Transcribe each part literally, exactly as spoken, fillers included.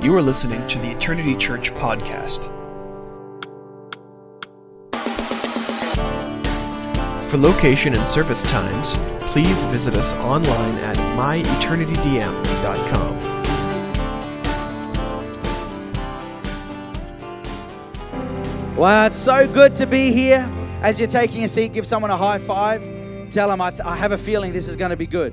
You are listening to the Eternity Church podcast. For location and service times, please visit us online at my eternity d m dot com. Well, it's so good to be here. As you're taking a seat, give someone a high five. Tell them, I, th- I have a feeling this is going to be good.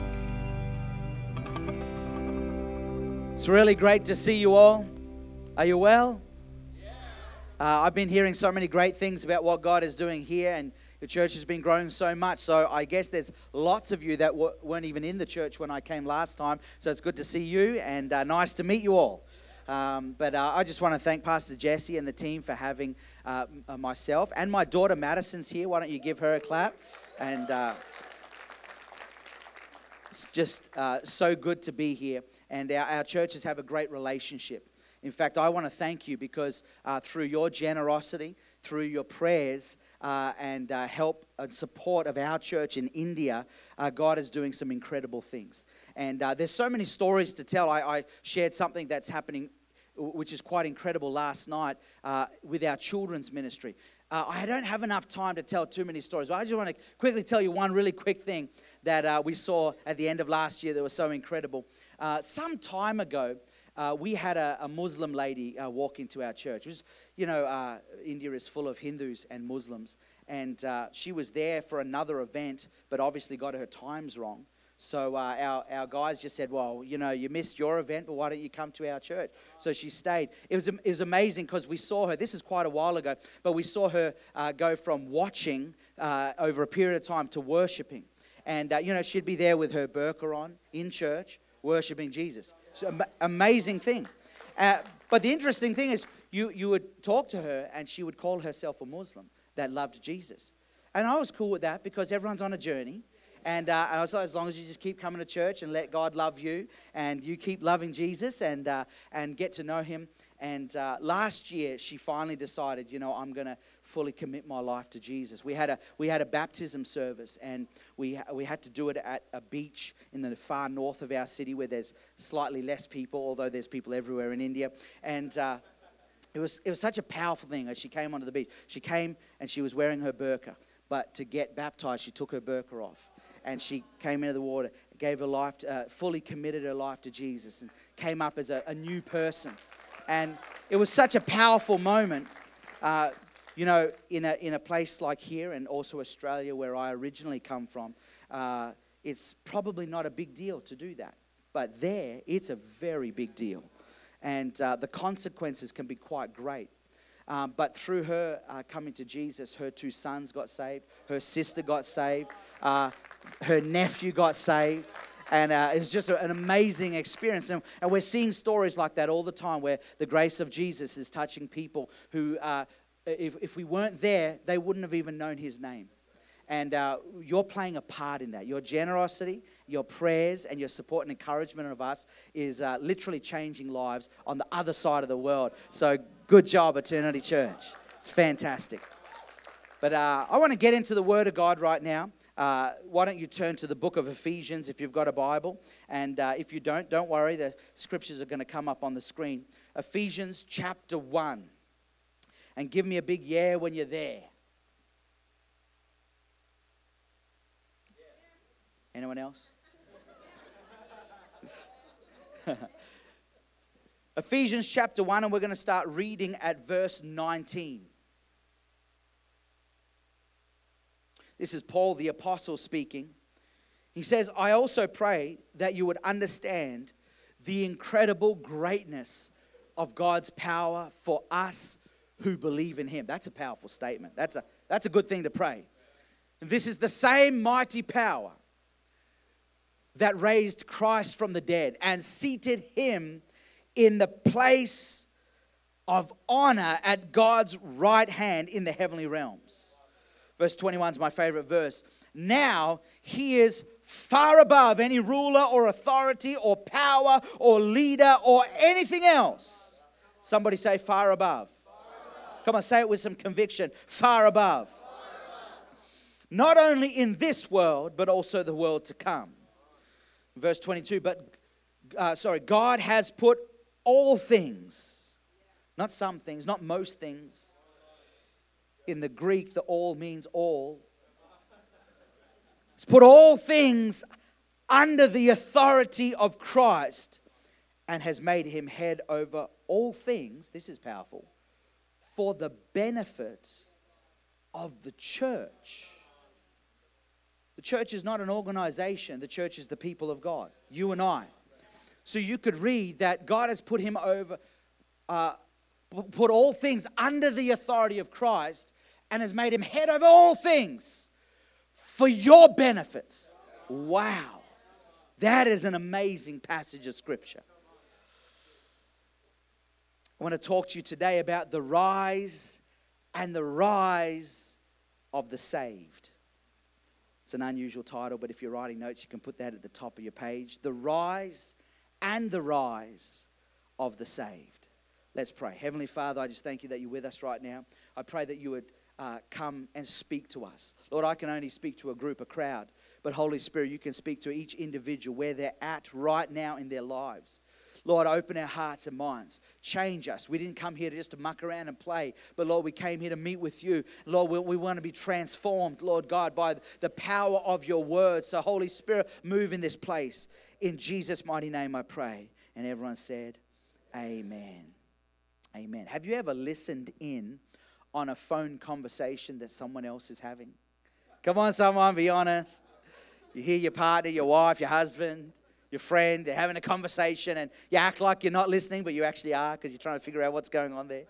It's really great to see you all. Are you well? Uh, I've been hearing so many great things about what God is doing here, and the church has been growing so much. So I guess there's lots of you that w- weren't even in the church when I came last time. So it's good to see you, and uh, nice to meet you all. Um, but uh, I just want to thank Pastor Jesse and the team for having uh, m- myself and my daughter Madison's here. Why don't you give her a clap? And uh, it's just uh, so good to be here. And our, our churches have a great relationship. In fact, I want to thank you because uh, through your generosity, through your prayers, uh, and uh, help and support of our church in India, uh, God is doing some incredible things. And uh, there's so many stories to tell. I, I shared something that's happening, which is quite incredible last night uh, with our children's ministry. Uh, I don't have enough time to tell too many stories, but I just want to quickly tell you one really quick thing that uh, we saw at the end of last year that was so incredible. Uh, some time ago, uh, we had a, a Muslim lady uh, walk into our church. It was, you know, uh, India is full of Hindus and Muslims, and uh, she was there for another event, but obviously got her times wrong. So uh, our, our guys just said, well, you know, you missed your event, but why don't you come to our church? So she stayed. It was, it was amazing because we saw her, this is quite a while ago, but we saw her uh, go from watching uh, over a period of time to worshiping. And, uh, you know, she'd be there with her burqa on in church, worshiping Jesus. So am- amazing thing. Uh, but the interesting thing is you, you would talk to her and she would call herself a Muslim that loved Jesus. And I was cool with that because everyone's on a journey. And, uh, and I was like, as long as you just keep coming to church and let God love you and you keep loving Jesus and uh, and get to know him. And uh, last year, she finally decided, you know, I'm going to fully commit my life to Jesus. We had a we had a baptism service, and we we had to do it at a beach in the far north of our city where there's slightly less people, although there's people everywhere in India. And uh, it was it was such a powerful thing as she came onto the beach. She came and she was wearing her burqa, but to get baptized, she took her burqa off. And she came into the water, gave her life, to, uh, fully committed her life to Jesus, and came up as a, a new person. And it was such a powerful moment, uh, you know, in a in a place like here, and also Australia, where I originally come from. Uh, it's probably not a big deal to do that, but there, it's a very big deal, and uh, the consequences can be quite great. Um, but through her uh, coming to Jesus, her two sons got saved, her sister got saved, uh, her nephew got saved, and uh, it was just a, an amazing experience. And, and we're seeing stories like that all the time where the grace of Jesus is touching people who, uh, if, if we weren't there, they wouldn't have even known his name. And uh, you're playing a part in that. Your generosity, your prayers, and your support and encouragement of us is uh, literally changing lives on the other side of the world. So good job, Eternity Church. It's fantastic. But uh, I want to get into the Word of God right now. Uh, why don't you turn to the book of Ephesians if you've got a Bible. And uh, if you don't, don't worry. The scriptures are going to come up on the screen. Ephesians chapter one. And give me a big yeah when you're there. Anyone else? Ephesians chapter one, and we're going to start reading at verse nineteen. This is Paul the apostle speaking. He says, I also pray that you would understand the incredible greatness of God's power for us who believe in him. That's a powerful statement. That's a, that's a good thing to pray. This is the same mighty power that raised Christ from the dead and seated him in the place of honor at God's right hand in the heavenly realms. Verse twenty-one is my favorite verse. Now he is far above any ruler or authority or power or leader or anything else. Somebody say far above. Far above. Come on, say it with some conviction. Far above. Far above. Not only in this world, but also the world to come. Verse twenty-two, but, uh, sorry, God has put all things. Not some things, not most things. In the Greek, the all means all. He's put all things under the authority of Christ and has made him head over all things, this is powerful, for the benefit of the church. The church is not an organization. The church is the people of God, you and I. So you could read that God has put him over, uh, put all things under the authority of Christ and has made him head over all things for your benefits. Wow. That is an amazing passage of Scripture. I want to talk to you today about the rise and the rise of the saved. It's an unusual title, but if you're writing notes, you can put that at the top of your page. The rise and the rise of the saved. Let's pray. Heavenly Father, I just thank you that you're with us right now. I pray that you would uh, come and speak to us. Lord, I can only speak to a group, a crowd, but Holy Spirit, you can speak to each individual where they're at right now in their lives. Lord, open our hearts and minds. Change us. We didn't come here to just to muck around and play, but Lord, we came here to meet with you. Lord, we, we want to be transformed, Lord God, by the power of your word. So Holy Spirit, move in this place. In Jesus' mighty name I pray. And everyone said, amen. Amen. Have you ever listened in on a phone conversation that someone else is having? Come on, someone, be honest. You hear your partner, your wife, your husband, your friend, they're having a conversation and you act like you're not listening, but you actually are because you're trying to figure out what's going on there.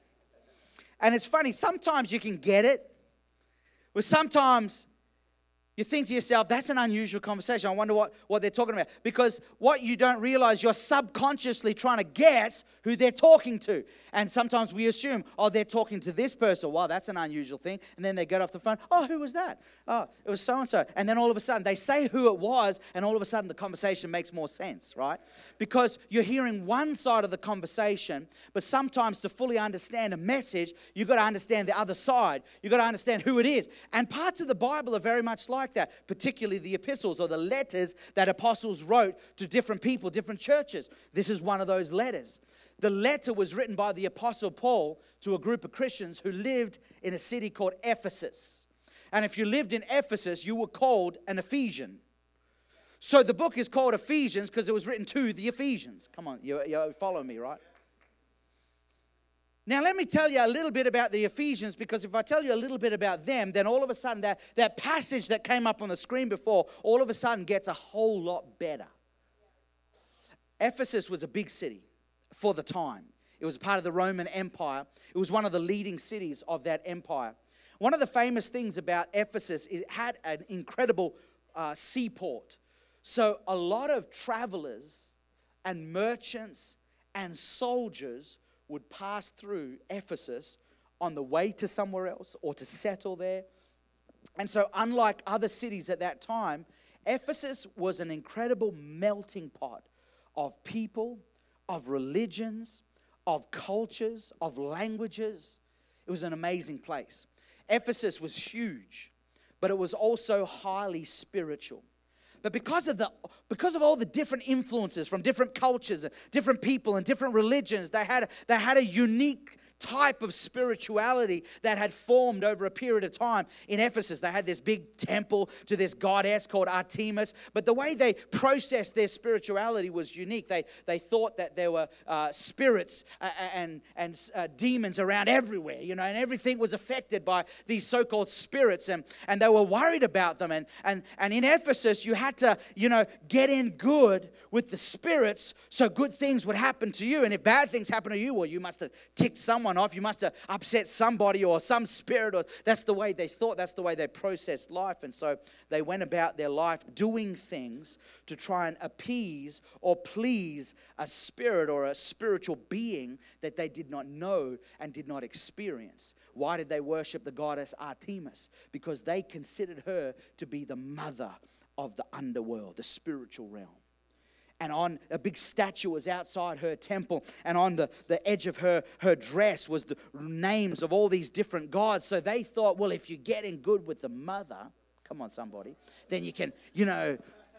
And it's funny, sometimes you can get it, but sometimes you think to yourself, that's an unusual conversation. I wonder what, what they're talking about. Because what you don't realize, you're subconsciously trying to guess who they're talking to. And sometimes we assume, oh, they're talking to this person. Wow, that's an unusual thing. And then they get off the phone. Oh, who was that? Oh, it was so-and-so. And then all of a sudden, they say who it was, and all of a sudden the conversation makes more sense, right? Because you're hearing one side of the conversation, but sometimes to fully understand a message, you've got to understand the other side. You've got to understand who it is. And parts of the Bible are very much like that, particularly the epistles or the letters that apostles wrote to different people, different churches. This is one of those letters. The letter was written by the apostle Paul to a group of Christians who lived in a city called Ephesus. And if you lived in Ephesus, you were called an Ephesian. So the book is called Ephesians because it was written to the Ephesians. Come on, you, you follow me, right? Now, let me tell you a little bit about the Ephesians, because if I tell you a little bit about them, then all of a sudden that, that passage that came up on the screen before, all of a sudden gets a whole lot better. Ephesus was a big city for the time. It was part of the Roman Empire. It was one of the leading cities of that empire. One of the famous things about Ephesus is it had an incredible uh, seaport. So a lot of travelers and merchants and soldiers would pass through Ephesus on the way to somewhere else or to settle there. And so unlike other cities at that time, Ephesus was an incredible melting pot of people, of religions, of cultures, of languages. It was an amazing place. Ephesus was huge, but it was also highly spiritual. But because of the because of all the different influences from different cultures and different people and different religions, they had they had a unique type of spirituality that had formed over a period of time in Ephesus. They had this big temple to this goddess called Artemis, but the way they processed their spirituality was unique. They they thought that there were uh, spirits uh, and and uh, demons around everywhere, you know, and everything was affected by these so-called spirits, and and they were worried about them. And and and in Ephesus, you had to, you know, get in good with the spirits so good things would happen to you. And if bad things happen to you, well, you must have ticked someone off. You must have upset somebody or some spirit. Or that's the way they thought. That's the way they processed life. And so they went about their life doing things to try and appease or please a spirit or a spiritual being that they did not know and did not experience. Why did they worship the goddess Artemis? Because they considered her to be the mother of the underworld, the spiritual realm. And on a big statue was outside her temple, and on the, the edge of her, her dress was the names of all these different gods. So they thought, well, if you get in good with the mother, come on somebody, then you can, you know,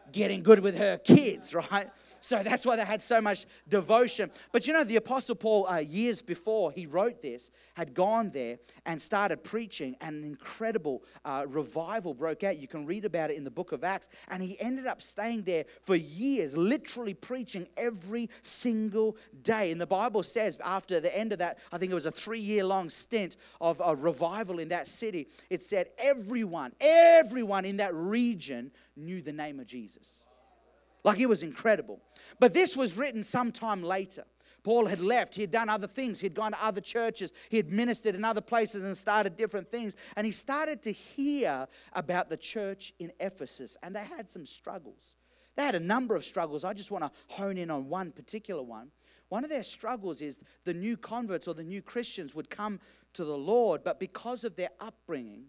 getting good with her kids, right? So that's why they had so much devotion. But you know, the Apostle Paul, uh, years before he wrote this, had gone there and started preaching, and an incredible uh, revival broke out. You can read about it in the book of Acts. And he ended up staying there for years, literally preaching every single day. And the Bible says after the end of that, I think it was a three-year-long stint of a revival in that city, it said everyone, everyone in that region knew the name of Jesus. Like, it was incredible. But this was written sometime later. Paul had left. He had done other things. He had gone to other churches. He had ministered in other places and started different things. And he started to hear about the church in Ephesus. And they had some struggles. They had a number of struggles. I just want to hone in on one particular one. One of their struggles is the new converts or the new Christians would come to the Lord, but because of their upbringing,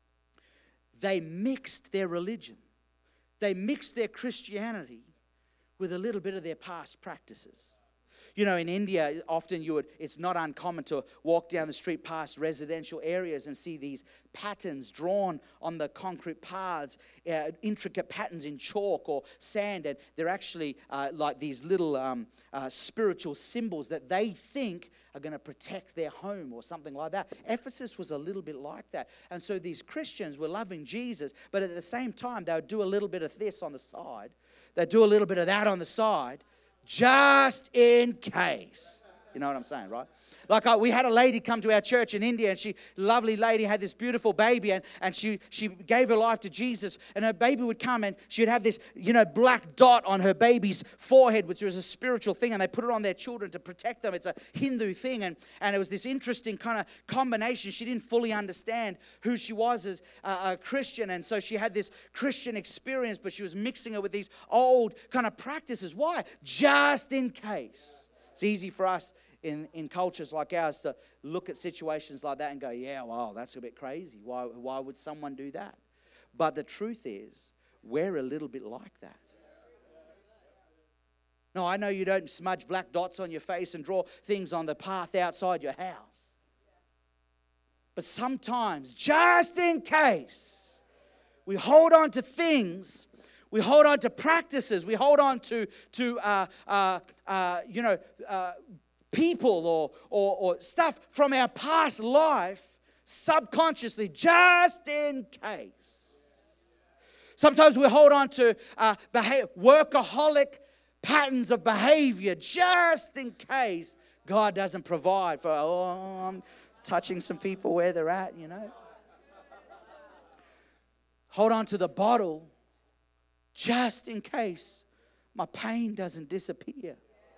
they mixed their religion. They mixed their Christianity with a little bit of their past practices. You know, in India, often you would, it's not uncommon to walk down the street past residential areas and see these patterns drawn on the concrete paths, uh, intricate patterns in chalk or sand. And they're actually uh, like these little um, uh, spiritual symbols that they think are going to protect their home or something like that. Ephesus was a little bit like that. And so these Christians were loving Jesus, but at the same time, they would do a little bit of this on the side. They'd do a little bit of that on the side, just in case. You know what I'm saying, right? Like I, we had a lady come to our church in India, and she, lovely lady, had this beautiful baby, and, and she, she gave her life to Jesus, and her baby would come, and she'd have this, you know, black dot on her baby's forehead, which was a spiritual thing, and they put it on their children to protect them. It's a Hindu thing, and, and it was this interesting kind of combination. She didn't fully understand who she was as a, a Christian, and so she had this Christian experience, but she was mixing it with these old kind of practices. Why? Just in case. It's easy for us in, in cultures like ours to look at situations like that and go, yeah, well, that's a bit crazy. Why, why would someone do that? But the truth is, we're a little bit like that. No, I know you don't smudge black dots on your face and draw things on the path outside your house. But sometimes, just in case, we hold on to things. We hold on to practices. We hold on to, to uh, uh, uh, you know, uh, people or, or, or stuff from our past life subconsciously, just in case. Sometimes we hold on to uh, behavior, workaholic patterns of behavior just in case God doesn't provide for, oh, I'm touching some people where they're at, you know. Hold on to the bottle just in case my pain doesn't disappear.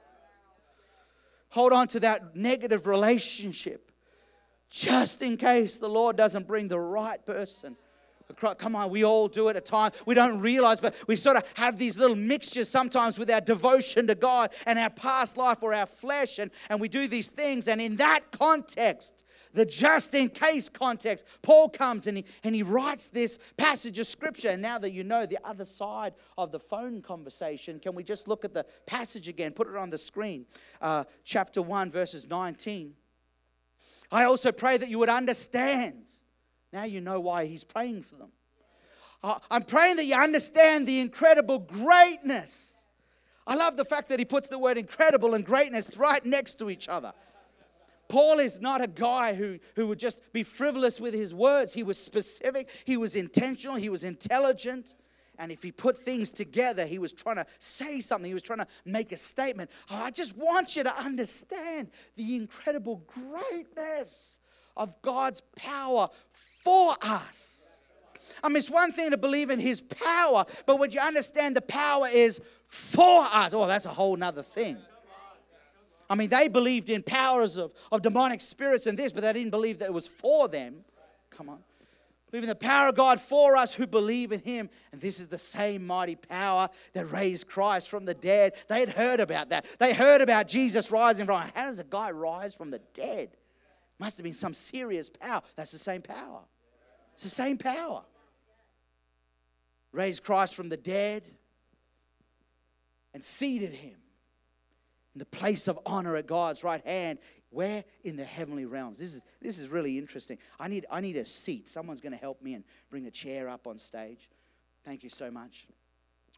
Hold on to that negative relationship just in case the Lord doesn't bring the right person. Come on, we all do it at times. We don't realize, but we sort of have these little mixtures sometimes with our devotion to God and our past life or our flesh, and, and we do these things. And in that context, the just in case context, Paul comes and he, and he writes this passage of scripture. And now that you know the other side of the phone conversation, can we just look at the passage again? Put it on the screen. Uh, chapter one, verses nineteen. I also pray that you would understand. Now you know why he's praying for them. Uh, I'm praying that you understand the incredible greatness. I love the fact that he puts the word incredible and greatness right next to each other. Paul is not a guy who, who would just be frivolous with his words. He was specific. He was intentional. He was intelligent. And if he put things together, he was trying to say something. He was trying to make a statement. Oh, I just want you to understand the incredible greatness of God's power for us. I mean, it's one thing to believe in his power, but when you understand the power is for us, oh, that's a whole nother thing. I mean, they believed in powers of, of demonic spirits and this, but they didn't believe that it was for them. Come on. Believe in the power of God for us who believe in him. And this is the same mighty power that raised Christ from the dead. They had heard about that. They heard about Jesus rising from. How does a guy rise from the dead? Must have been some serious power. That's the same power. It's the same power. Raised Christ from the dead and seated him in the place of honor at God's right hand. Where? In the heavenly realms. This is this is really interesting. I need I need a seat. Someone's going to help me and bring a chair up on stage. Thank you so much.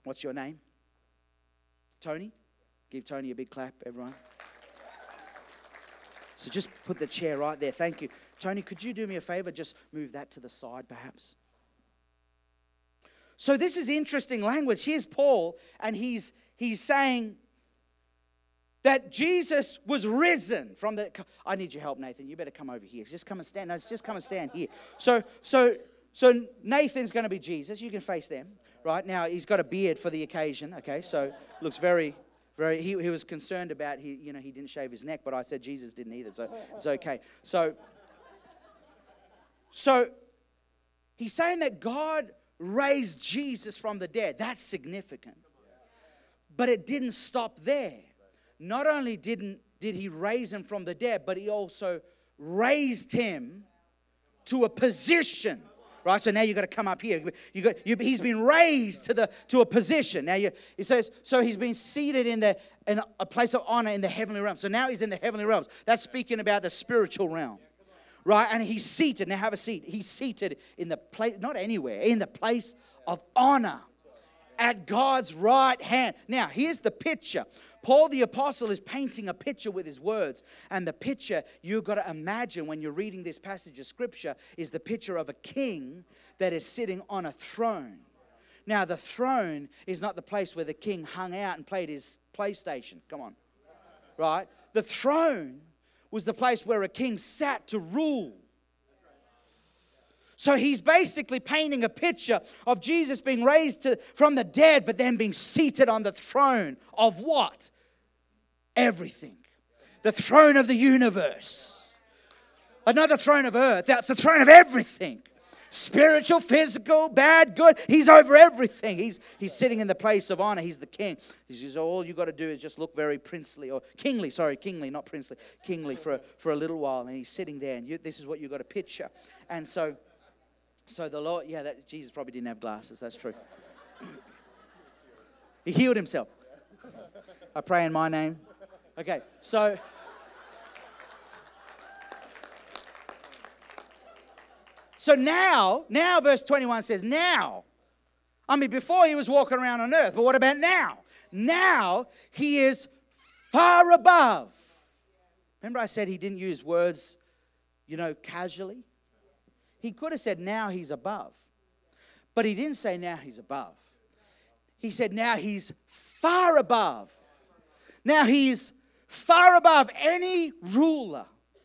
What's your name? Tony? Give Tony a big clap, everyone. So just put the chair right there. Thank you. Tony, could you do me a favor? Just move that to the side, perhaps. So this is interesting language. Here's Paul, and he's he's saying that Jesus was risen from the... I need your help, Nathan. You better come over here. Just come and stand. No, just come and stand here. So, so, so Nathan's going to be Jesus. You can face them, right? Now, he's got a beard for the occasion, okay? So, looks very... Very, he, he was concerned about, he, you know, he didn't shave his neck, but I said Jesus didn't either, so it's okay. So, so he's saying that God raised Jesus from the dead. That's significant. But it didn't stop there. Not only didn't did he raise him from the dead, but he also raised him to a position. Right, so now you've got to come up here. You got, you, he's been raised to the to a position. Now you, he says, so he's been seated in the in a place of honor in the heavenly realm. So now he's in the heavenly realms. That's speaking about the spiritual realm, right? And he's seated. Now have a seat. He's seated in the place, not anywhere, in the place of honor, at God's right hand. Now here's the picture. Paul the apostle is painting a picture with his words. And the picture you've got to imagine when you're reading this passage of scripture is the picture of a king that is sitting on a throne. Now the throne is not the place where the king hung out and played his PlayStation. Come on. Right? The throne was the place where a king sat to rule. So he's basically painting a picture of Jesus being raised to, from the dead, but then being seated on the throne of what? Everything. The throne of the universe. Another throne of earth. The throne of everything. Spiritual, physical, bad, good. He's over everything. He's, he's sitting in the place of honor. He's the king. He says, all you got to do is just look very princely, or kingly, sorry, kingly, not princely, kingly for a, for a little while. And he's sitting there, and you, this is what you've got to picture. And so... So the Lord, yeah, that, Jesus probably didn't have glasses. That's true. He healed himself. I pray in my name. Okay, so. So now, now verse twenty-one says, now. I mean, before he was walking around on earth, but what about now? Now he is far above. Remember I said he didn't use words, you know, casually? He could have said, now he's above. But he didn't say, now he's above. He said, now he's far above. Now he's far above any ruler.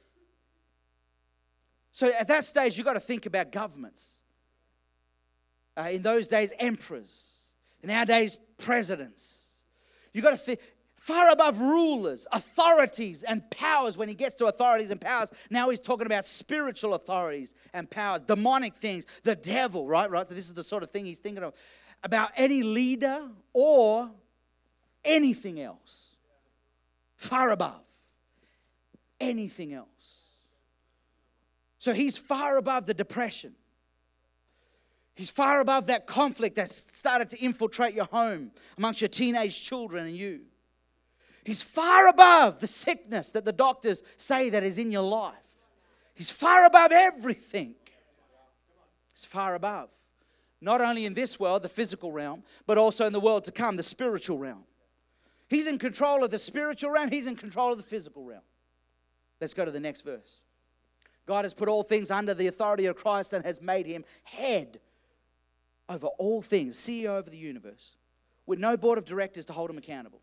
So at that stage, you've got to think about governments. Uh, in those days, emperors. In our days, presidents. You've got to think. Far above rulers, authorities, and powers. When he gets to authorities and powers, now he's talking about spiritual authorities and powers, demonic things, the devil, right? Right. So this is the sort of thing he's thinking of. About any leader or anything else. Far above anything else. So he's far above the depression. He's far above that conflict that's started to infiltrate your home amongst your teenage children and you. He's far above the sickness that the doctors say that is in your life. He's far above everything. He's far above. Not only in this world, the physical realm, but also in the world to come, the spiritual realm. He's in control of the spiritual realm. He's in control of the physical realm. Let's go to the next verse. God has put all things under the authority of Christ and has made him head over all things, C E O over the universe, with no board of directors to hold him accountable.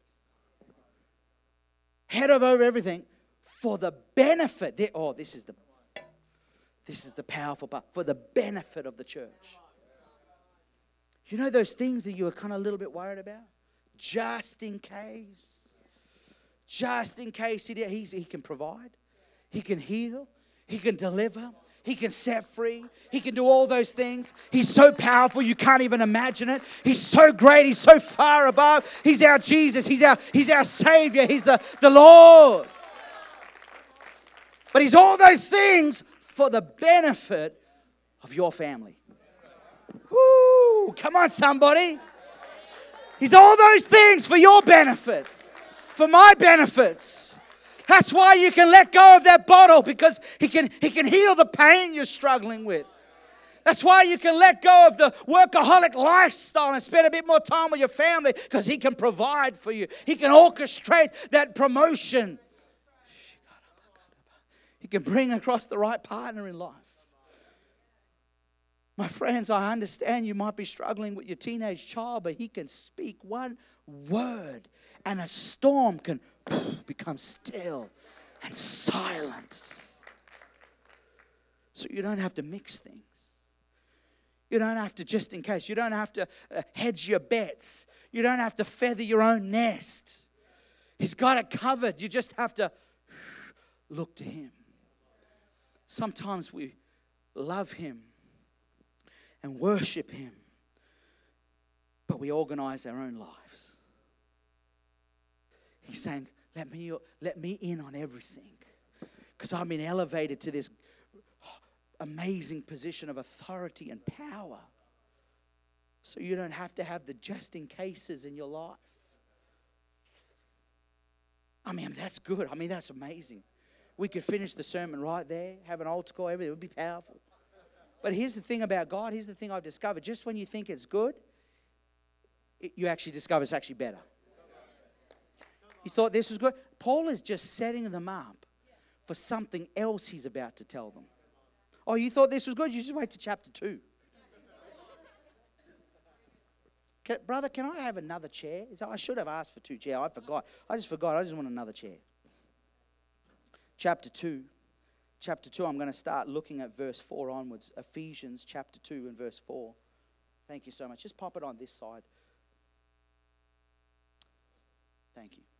Head over everything for the benefit. Oh, this is the this is the powerful part. For the benefit of the church. You know those things that you were kind of a little bit worried about? Just in case. Just in case he, he's, he can provide. He can heal. He can deliver. He can set free. He can do all those things. He's so powerful you can't even imagine it. He's so great. He's so far above. He's our Jesus. He's our, he's our Savior. He's the, the Lord. But he's all those things for the benefit of your family. Woo! Come on, somebody. He's all those things for your benefits. For my benefits. That's why you can let go of that bottle, because he can, he can heal the pain you're struggling with. That's why you can let go of the workaholic lifestyle and spend a bit more time with your family, because He can provide for you. He can orchestrate that promotion. He can bring across the right partner in life. My friends, I understand you might be struggling with your teenage child, but He can speak one word and a storm can become still and silent. So you don't have to mix things. You don't have to, just in case, you don't have to uh, hedge your bets. You don't have to feather your own nest. He's got it covered. You just have to look to Him. Sometimes we love Him and worship Him, but we organize our own lives. He's saying, let me, let me in on everything, because I've been elevated to this amazing position of authority and power. So you don't have to have the just in cases in your life. I mean, that's good. I mean, that's amazing. We could finish the sermon right there, have an altar call, everything. It would be powerful. But here's the thing about God. Here's the thing I've discovered. Just when you think it's good, it, you actually discover it's actually better. You thought this was good? Paul is just setting them up for something else he's about to tell them. Oh, you thought this was good? You just wait to chapter two. Can, brother, can I have another chair? I should have asked for two chairs. I forgot. I just forgot. I just want another chair. Chapter two. Chapter two, I'm going to start looking at verse four onwards. Ephesians chapter two and verse four. Thank you so much. Just pop it on this side. Thank you.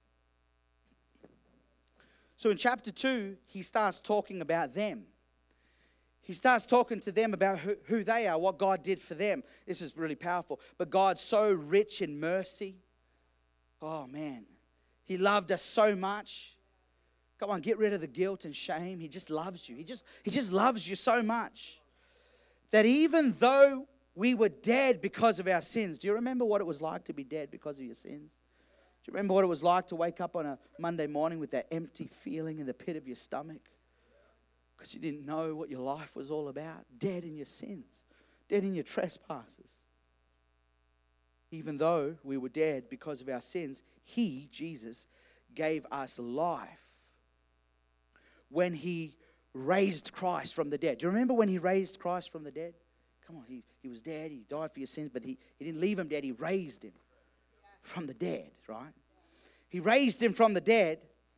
So in chapter two, he starts talking about them. He starts talking to them about who, who they are, what God did for them. This is really powerful. But God's so rich in mercy. Oh, man. He loved us so much. Come on, get rid of the guilt and shame. He just loves you. He just, he just loves you so much that even though we were dead because of our sins. Do you remember what it was like to be dead because of your sins? Do you remember what it was like to wake up on a Monday morning with that empty feeling in the pit of your stomach? Because you didn't know what your life was all about. Dead in your sins. Dead in your trespasses. Even though we were dead because of our sins, He, Jesus, gave us life when He raised Christ from the dead. Do you remember when He raised Christ from the dead? Come on, he, he was dead. He died for your sins, but he, he didn't leave Him dead. He raised Him from the dead, right? He raised Him from the dead.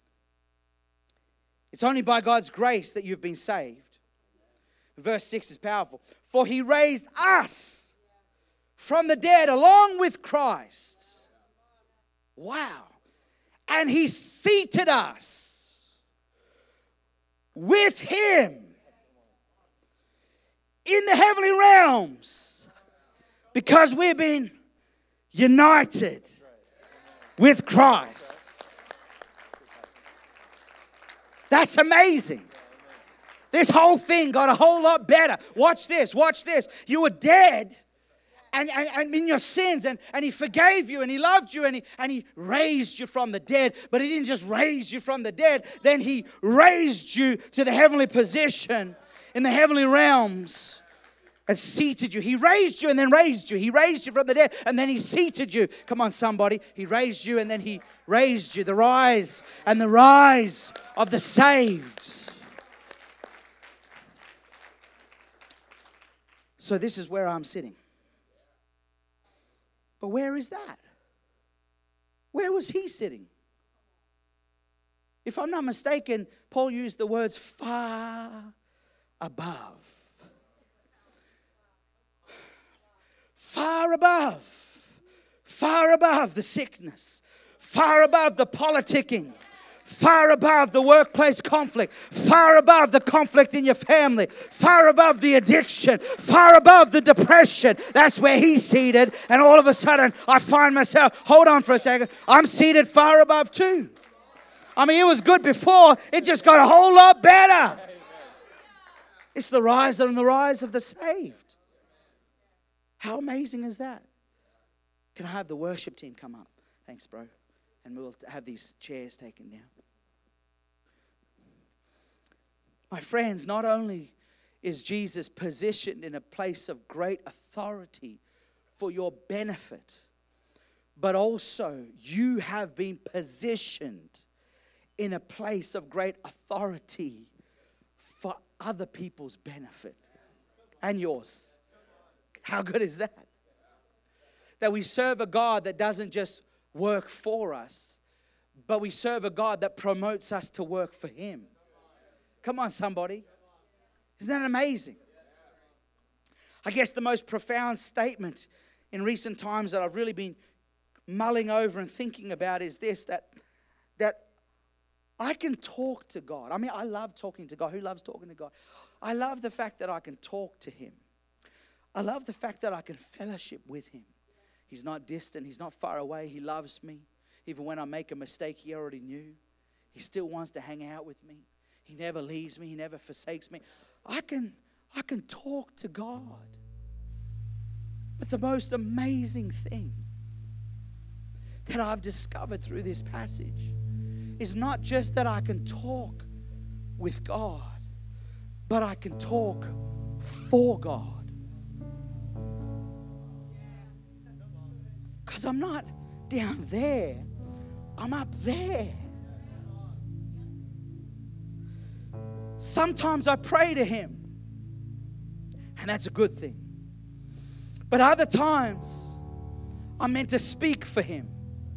It's only by God's grace that you've been saved. Verse six is powerful. For He raised us from the dead along with Christ. Wow. And He seated us with Him in the heavenly realms because we've been united with Christ. That's amazing. This whole thing got a whole lot better. Watch this, watch this. You were dead and, and, and in your sins, and, and He forgave you and He loved you and he, and he raised you from the dead. But He didn't just raise you from the dead. Then He raised you to the heavenly position in the heavenly realms and seated you. He raised you and then raised you. He raised you from the dead and then He seated you. Come on, somebody. He raised you and then He raised you. The rise and the rise of the saved. So this is where I'm sitting. But where is that? Where was He sitting? If I'm not mistaken, Paul used the words far above. Far above. Far above the sickness. Far above the politicking. Far above the workplace conflict. Far above the conflict in your family. Far above the addiction. Far above the depression. That's where He's seated. And all of a sudden, I find myself, hold on for a second, I'm seated far above too. I mean, it was good before. It just got a whole lot better. It's the rise and the rise of the saved. How amazing is that? Can I have the worship team come up? Thanks, bro. And we'll have these chairs taken down. My friends, not only is Jesus positioned in a place of great authority for your benefit. But also, you have been positioned in a place of great authority for other people's benefit and yours. How good is that? That we serve a God that doesn't just work for us, but we serve a God that promotes us to work for Him. Come on, somebody. Isn't that amazing? I guess the most profound statement in recent times that I've really been mulling over and thinking about is this, that, that I can talk to God. I mean, I love talking to God. Who loves talking to God? I love the fact that I can talk to Him. I love the fact that I can fellowship with Him. He's not distant. He's not far away. He loves me. Even when I make a mistake, He already knew. He still wants to hang out with me. He never leaves me. He never forsakes me. I can, I can talk to God. But the most amazing thing that I've discovered through this passage is not just that I can talk with God, but I can talk for God. Because I'm not down there, I'm up there. Sometimes I pray to Him, and that's a good thing. But other times, I'm meant to speak for Him.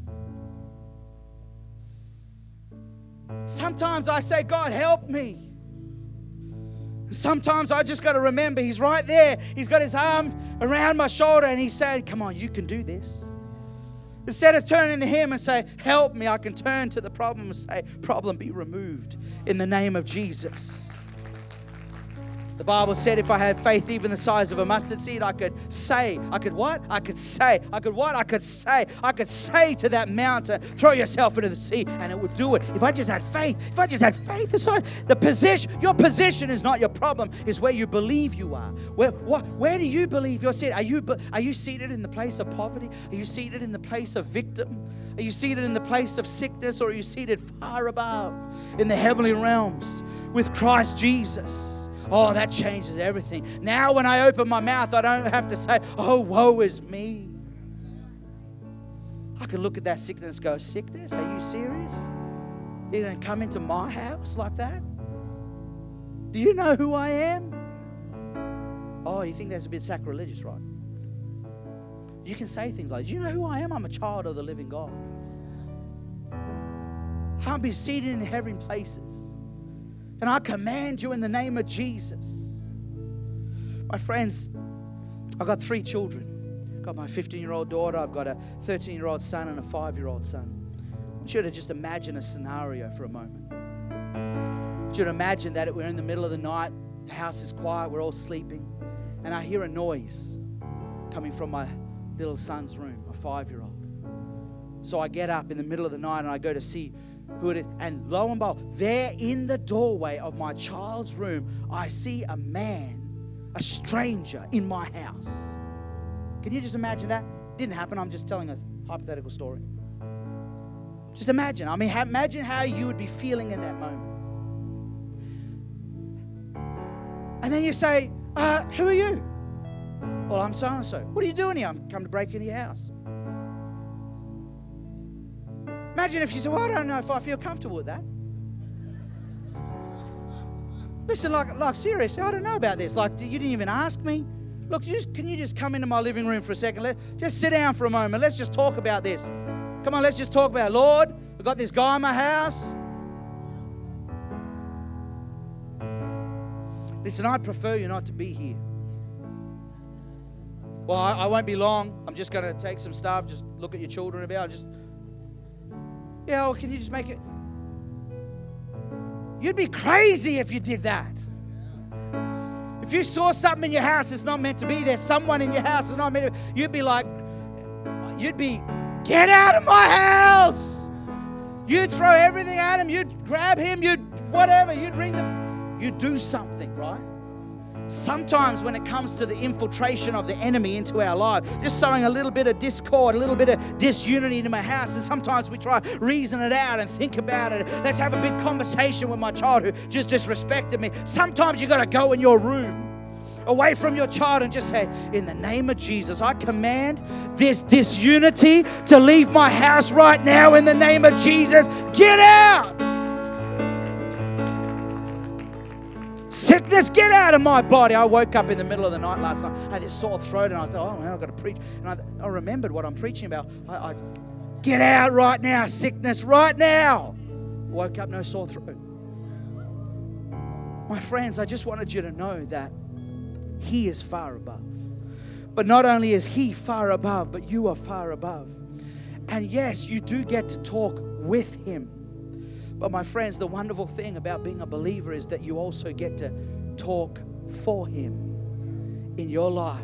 Sometimes I say, God, help me. Sometimes I just got to remember He's right there. He's got His arm around my shoulder and He's saying, come on, you can do this. Instead of turning to Him and say, help me, I can turn to the problem and say, problem be removed in the name of Jesus. The Bible said if I had faith even the size of a mustard seed, I could say, I could what? I could say, I could what? I could say, I could say to that mountain, throw yourself into the sea, and it would do it. If I just had faith, if I just had faith, the size, the position, your position is not your problem, is where you believe you are. Where, what, where do you believe you're seated? Are you, are you seated in the place of poverty? Are you seated in the place of victim? Are you seated in the place of sickness, or are you seated far above in the heavenly realms with Christ Jesus? Oh, that changes everything. Now when I open my mouth, I don't have to say, oh, woe is me. I can look at that sickness and go, sickness, are you serious? You're going to come into my house like that? Do you know who I am? Oh, you think that's a bit sacrilegious, right? You can say things like, do you know who I am? I'm a child of the living God. I'll be seated in heavenly places. And I command you in the name of Jesus. My friends, I've got three children. I've got my fifteen-year-old daughter. I've got a thirteen-year-old son and a five-year-old son. I want you to just imagine a scenario for a moment. I want you to imagine that we're in the middle of the night. The house is quiet. We're all sleeping. And I hear a noise coming from my little son's room, my five-year-old. So I get up in the middle of the night and I go to see who it is. And lo and behold, there in the doorway of my child's room, I see a man, a stranger in my house. Can you just imagine that? Didn't happen. I'm just telling a hypothetical story. Just imagine. I mean, ha- imagine how you would be feeling in that moment. And then you say, uh, who are you? Well, I'm so-and-so. What are you doing here? I'm come to break into your house. Imagine if you say, well, I don't know if I feel comfortable with that. Listen, like, like seriously, I don't know about this. Like, you didn't even ask me. Look, you just, can you just come into my living room for a second? Let, just sit down for a moment. Let's just talk about this. Come on, let's just talk about it. Lord, we've got this guy in my house. Listen, I'd prefer you not to be here. Well, I, I won't be long. I'm just going to take some stuff, just look at your children about, just... Yeah, well, can you just make it? You'd be crazy if you did that. If you saw something in your house that's not meant to be there, someone in your house is not meant to, you'd be like, you'd be, get out of my house. You'd throw everything at him. You'd grab him. You'd whatever. You'd ring the, you'd do something, right? Sometimes when it comes to the infiltration of the enemy into our life, just sowing a little bit of discord, a little bit of disunity into my house, and sometimes we try to reason it out and think about it. Let's have a big conversation with my child who just disrespected me. Sometimes you got to go in your room away from your child and just say, in the name of Jesus, I command this disunity to leave my house right now in the name of Jesus. Get out! Sickness, get out of my body. I woke up in the middle of the night last night. I had this sore throat and I thought, oh, man, I've got to preach. And I, I remembered what I'm preaching about. I, I Get out right now, sickness, right now. Woke up, no sore throat. My friends, I just wanted you to know that He is far above. But not only is He far above, but you are far above. And yes, you do get to talk with Him. But my friends, the wonderful thing about being a believer is that you also get to talk for Him in your life.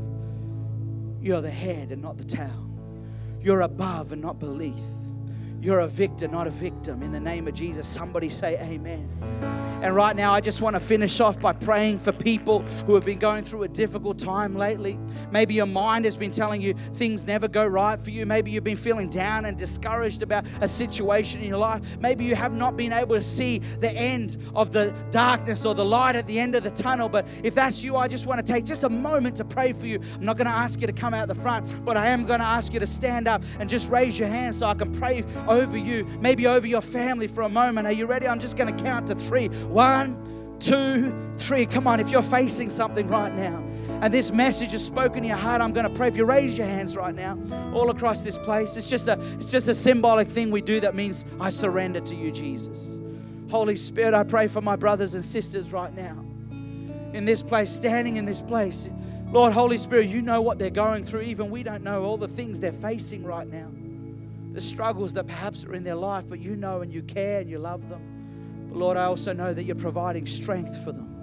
You're the head and not the tail. You're above and not beneath. You're a victor, not a victim. In the name of Jesus, somebody say amen. And right now, I just want to finish off by praying for people who have been going through a difficult time lately. Maybe your mind has been telling you things never go right for you. Maybe you've been feeling down and discouraged about a situation in your life. Maybe you have not been able to see the end of the darkness or the light at the end of the tunnel. But if that's you, I just want to take just a moment to pray for you. I'm not going to ask you to come out the front, but I am going to ask you to stand up and just raise your hand so I can pray over you, maybe over your family for a moment. Are you ready? I'm just going to count to three. One, two, three. Come on, if you're facing something right now and this message is spoken in your heart, I'm going to pray. If you raise your hands right now, all across this place, it's just a, it's just a symbolic thing we do that means I surrender to you, Jesus. Holy Spirit, I pray for my brothers and sisters right now in this place, standing in this place. Lord, Holy Spirit, you know what they're going through. Even we don't know all the things they're facing right now, the struggles that perhaps are in their life, but you know and you care and you love them. But Lord, I also know that you're providing strength for them,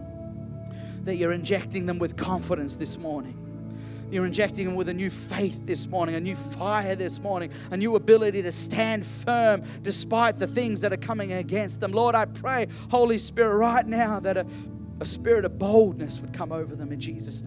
that you're injecting them with confidence this morning. You're injecting them with a new faith this morning, a new fire this morning, a new ability to stand firm despite the things that are coming against them. Lord, I pray, Holy Spirit, right now that a, a spirit of boldness would come over them in Jesus'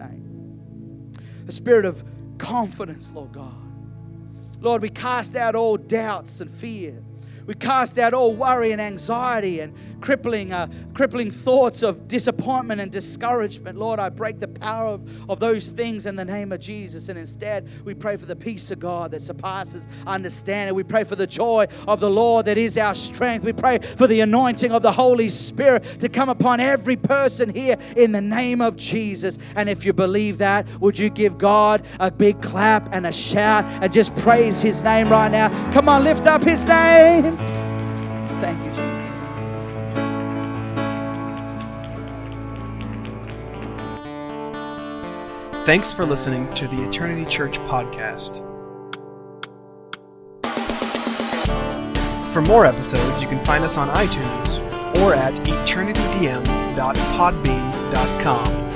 name. A spirit of confidence, Lord God. Lord, we cast out all doubts and fear. We cast out all worry and anxiety and crippling uh, crippling thoughts of disappointment and discouragement. Lord, I break the power of, of those things in the name of Jesus. And instead, we pray for the peace of God that surpasses understanding. We pray for the joy of the Lord that is our strength. We pray for the anointing of the Holy Spirit to come upon every person here in the name of Jesus. And if you believe that, would you give God a big clap and a shout and just praise His name right now? Come on, lift up His name. Thank you, Jesus. Thanks for listening to the Eternity Church podcast. For more episodes, you can find us on iTunes or at eternity d m dot podbean dot com.